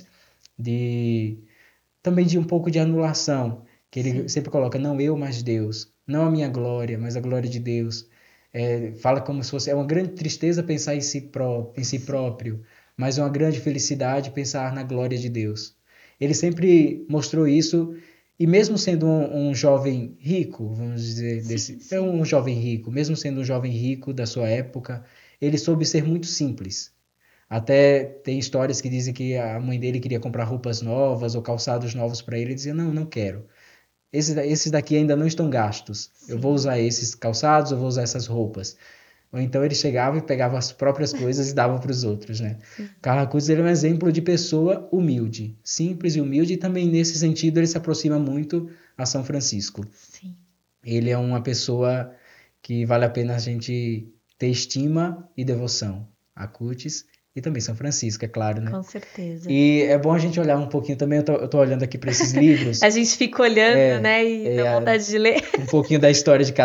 de também de um pouco de anulação, que ele sim, sempre coloca, não eu, mas Deus, não a minha glória, mas a glória de Deus. Fala como se fosse, é uma grande tristeza pensar em si sim, próprio, mas é uma grande felicidade pensar na glória de Deus. Ele sempre mostrou isso, e mesmo sendo um jovem rico, vamos dizer, sim, é sim. um jovem rico, mesmo sendo um jovem rico da sua época, ele soube ser muito simples. Até tem histórias que dizem que a mãe dele queria comprar roupas novas ou calçados novos para ele. Ele dizia: Não, não quero. Esses daqui ainda não estão gastos. Eu vou Sim, usar esses calçados, eu vou usar essas roupas. Ou então ele chegava e pegava as próprias coisas e dava para os outros, né? sim, Carlos Acutis ele é um exemplo de pessoa humilde, simples e humilde, e também nesse sentido ele se aproxima muito a São Francisco. sim. Ele é uma pessoa que vale a pena a gente ter estima e devoção. Acutis e também São Francisco, é claro, né? Com certeza. E é bom a gente olhar um pouquinho também, eu tô olhando aqui para esses livros, A gente fica olhando, né, e dá é, vontade de ler. um pouquinho da história de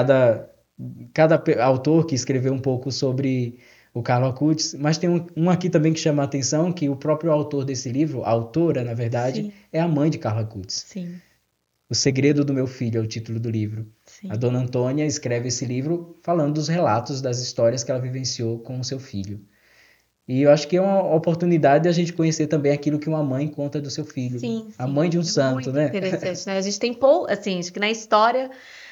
cada autor que escreveu um pouco sobre o Carlo Acutis, mas tem um aqui também que chama a atenção, que o próprio autor desse livro, a autora, na verdade, Sim, é a mãe de Carlo Acutis. sim, O Segredo do Meu Filho é o título do livro. A sim. dona Antônia escreve esse livro falando dos relatos das histórias que ela vivenciou com o seu filho. E eu acho que é uma oportunidade de a gente conhecer também aquilo que uma mãe conta do seu filho. Sim, A mãe sim. de um É santo, muito né? interessante, né? A gente tem assim, acho que na história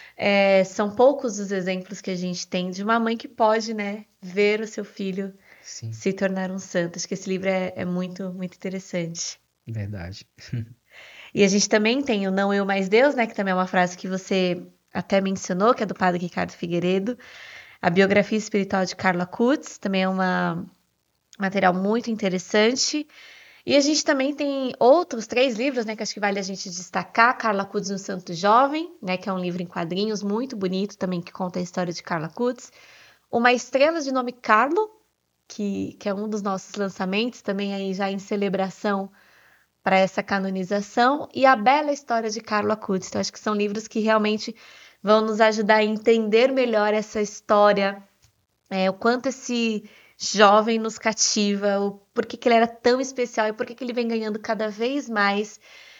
são poucos os exemplos que a gente tem de uma mãe que pode, né, ver o seu filho Sim, se tornar um santo. Acho que esse livro é muito, muito interessante. verdade. E a gente também tem o Não Eu Mais Deus, né? Que também é uma frase que você até mencionou, que é do padre Ricardo Figueiredo. A biografia espiritual de Carla Kutz, também é um material muito interessante. E a gente também tem outros 3 livros, né? Que acho que vale a gente destacar. Carla Kutz no Santo Jovem, né? Que é um livro em quadrinhos muito bonito também, que conta a história de Carla Kutz. Uma Estrela de Nome Carlo, que é um dos nossos lançamentos, também aí já em celebração para essa canonização, e A Bela História de Carlo Acutis. Então, acho que são livros que realmente vão nos ajudar a entender melhor essa história, o quanto esse jovem nos cativa, o porquê que ele era tão especial e porquê que ele vem ganhando cada vez mais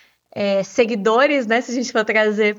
seguidores, né? Se a gente for trazer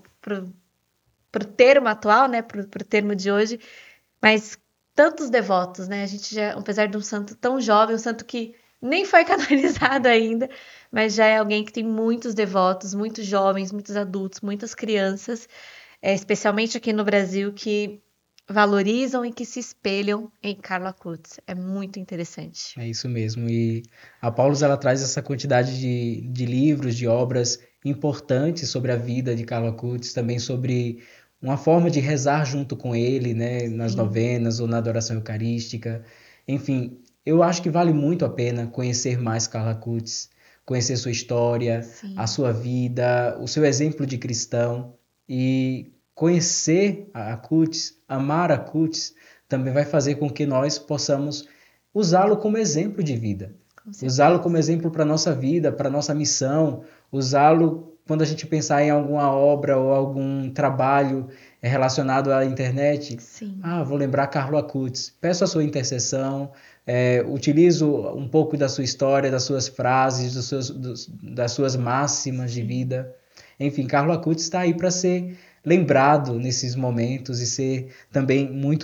pro termo atual, né? Pro termo de hoje, mas tantos devotos, né? A gente já, apesar de um santo tão jovem, um santo que nem foi canonizado ainda, mas já é alguém que tem muitos devotos, muitos jovens, muitos adultos, muitas crianças, especialmente aqui no Brasil, que valorizam e que se espelham em Carla Acutis. É muito interessante. É isso mesmo. E a Paulus ela traz essa quantidade de livros, de obras importantes sobre a vida de Carlo Acutis, também sobre uma forma de rezar junto com ele, né, nas Sim, novenas ou na adoração eucarística. Enfim, eu acho que vale muito a pena conhecer mais Carlo Acutis, conhecer sua história, a sim, sua vida, o seu exemplo de cristão e conhecer a Acutis, amar a Acutis, também vai fazer com que nós possamos usá-lo como exemplo de vida, com usá-lo como certeza. exemplo para a nossa vida, para a nossa missão, usá-lo quando a gente pensar em alguma obra ou algum trabalho relacionado à internet. Sim, Ah, vou lembrar Carlo Acutis. Peço a sua intercessão, utilizo um pouco da sua história, das suas frases, das suas máximas de sim. vida. Enfim, Carlo Acutis está aí para ser lembrado nesses momentos e ser também muito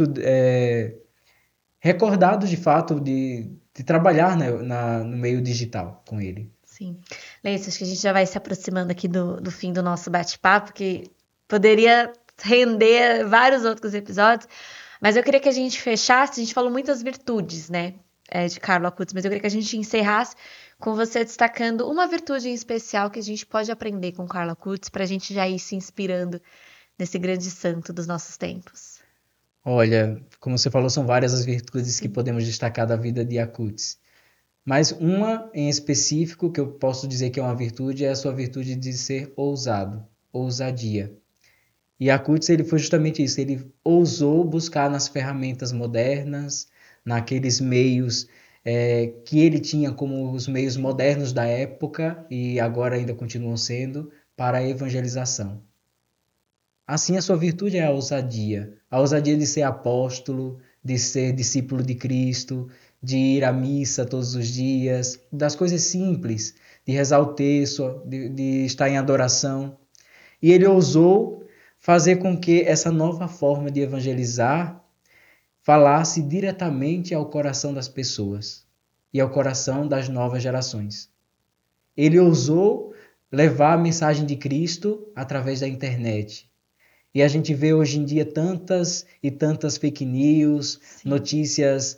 recordado de fato de trabalhar no meio digital com ele. Sim. Leite, acho que a gente já vai se aproximando aqui do fim do nosso bate-papo, que poderia render vários outros episódios, mas eu queria que a gente fechasse, a gente falou muitas virtudes, né, de Carlo Acutis, mas eu queria que a gente encerrasse com você destacando uma virtude em especial que a gente pode aprender com Carlo Acutis para a gente já ir se inspirando nesse grande santo dos nossos tempos. Olha, como você falou, são várias as virtudes que Sim, podemos destacar da vida de Acutis. Mas uma em específico que eu posso dizer que é uma virtude é a sua virtude de ser ousado, ousadia. E Acutis ele foi justamente isso, ele ousou buscar nas ferramentas modernas, naqueles meios que ele tinha como os meios modernos da época e agora ainda continuam sendo para a evangelização. Assim, a sua virtude é a ousadia de ser apóstolo, de ser discípulo de Cristo, de ir à missa todos os dias, das coisas simples, de rezar o terço, de estar em adoração. E ele ousou fazer com que essa nova forma de evangelizar falasse diretamente ao coração das pessoas e ao coração das novas gerações. Ele ousou levar a mensagem de Cristo através da internet. E a gente vê hoje em dia tantas e tantas fake news, sim, notícias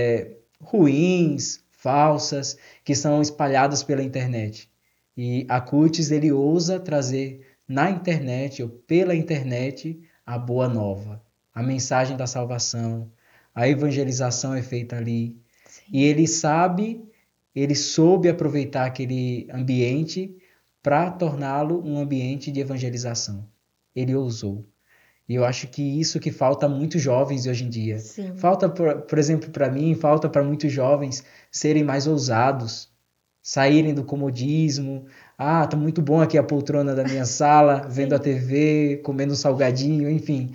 ruins, falsas, que são espalhadas pela internet. E a Curtis ele ousa trazer na internet ou pela internet a boa nova, a mensagem da salvação, a evangelização é feita ali. E sim. ele soube aproveitar aquele ambiente para torná-lo um ambiente de evangelização. Ele ousou. E eu acho que isso que falta a muitos jovens hoje em dia. Sim, Falta, por exemplo, para mim, falta para muitos jovens serem mais ousados, saírem do comodismo. Ah, tá muito bom aqui a poltrona da minha sala, vendo a sim, TV, comendo um salgadinho, enfim.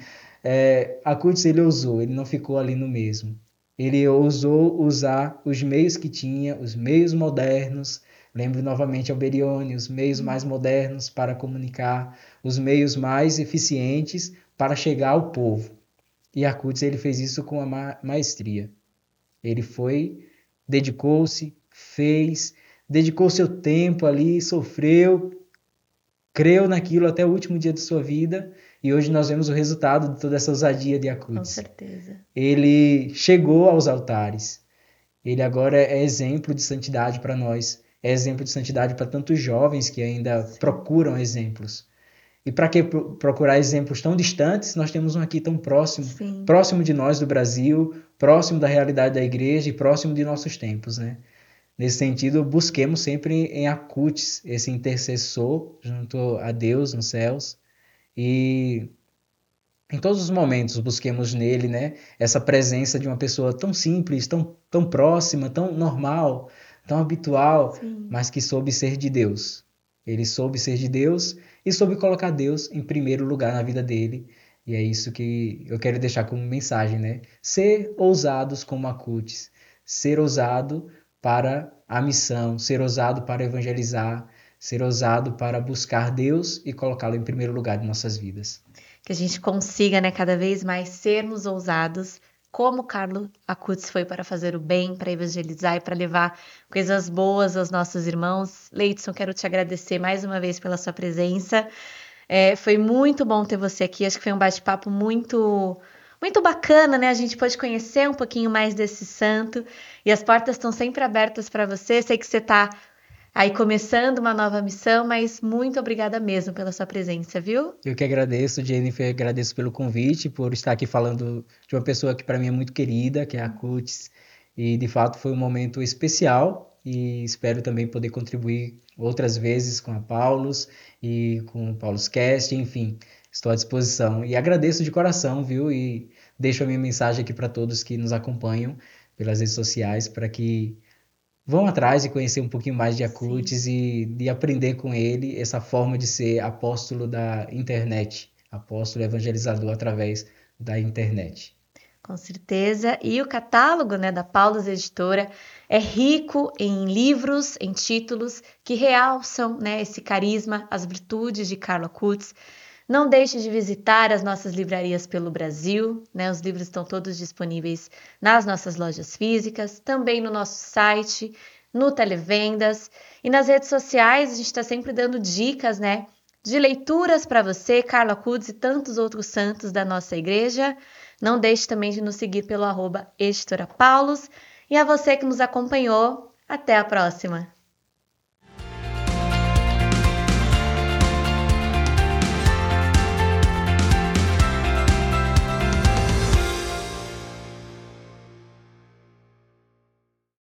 A Curtis ele ousou, ele não ficou ali no mesmo. Ele ousou usar os meios que tinha, os meios modernos. Lembro novamente Alberione, os meios mais modernos para comunicar, os meios mais eficientes para chegar ao povo. E Acutis ele fez isso com a maestria. Ele foi, dedicou-se, fez, dedicou seu tempo ali, sofreu, creu naquilo até o último dia de sua vida, e hoje nós vemos o resultado de toda essa ousadia de com Acutis. certeza. Ele chegou aos altares. Ele agora é exemplo de santidade para nós, é exemplo de santidade para tantos jovens que ainda Sim, procuram exemplos. E para que procurar exemplos tão distantes, nós temos um aqui tão próximo, sim. próximo de nós do Brasil, próximo da realidade da igreja e próximo de nossos tempos, né? Nesse sentido, busquemos sempre em Acutis, esse intercessor junto a Deus nos céus, e em todos os momentos busquemos nele, né, essa presença de uma pessoa tão simples, tão próxima, tão normal, tão habitual, Sim. mas que soube ser de Deus. Ele soube ser de Deus e soube colocar Deus em primeiro lugar na vida dele. E é isso que eu quero deixar como mensagem, né? Ser ousados como Acutis, ser ousado para a missão, ser ousado para evangelizar, ser ousado para buscar Deus e colocá-lo em primeiro lugar em nossas vidas. Que a gente consiga, né, cada vez mais sermos ousados como Carlo Acutis foi para fazer o bem, para evangelizar e para levar coisas boas aos nossos irmãos. Leidson, quero te agradecer mais uma vez pela sua presença. Foi muito bom ter você aqui. Acho que foi um bate-papo muito bacana, né? A gente pode conhecer um pouquinho mais desse santo e as portas estão sempre abertas para você. Sei que você está aí começando uma nova missão, mas muito obrigada mesmo pela sua presença, viu? Eu que agradeço, Jennifer, agradeço pelo convite, por estar aqui falando de uma pessoa que para mim é muito querida, que é a Cutis, e de fato foi um momento especial e espero também poder contribuir outras vezes com a Paulus e com o Paulus Cast, enfim, estou à disposição e agradeço de coração, viu? E deixo a minha mensagem aqui para todos que nos acompanham pelas redes sociais para que vão atrás e conhecer um pouquinho mais de Sim. Acutis e de aprender com ele essa forma de ser apóstolo da internet, apóstolo evangelizador através da internet. Com certeza. E o catálogo, né, da Paulus Editora é rico em livros, em títulos que realçam, né, esse carisma, as virtudes de Carlo Acutis. Não deixe de visitar as nossas livrarias pelo Brasil, né? Os livros estão todos disponíveis nas nossas lojas físicas, também no nosso site, no Televendas e nas redes sociais. A gente está sempre dando dicas, né, de leituras para você, Carlo Acutis e tantos outros santos da nossa igreja. Não deixe também de nos seguir pelo @editora Paulus. E a você que nos acompanhou, até a próxima!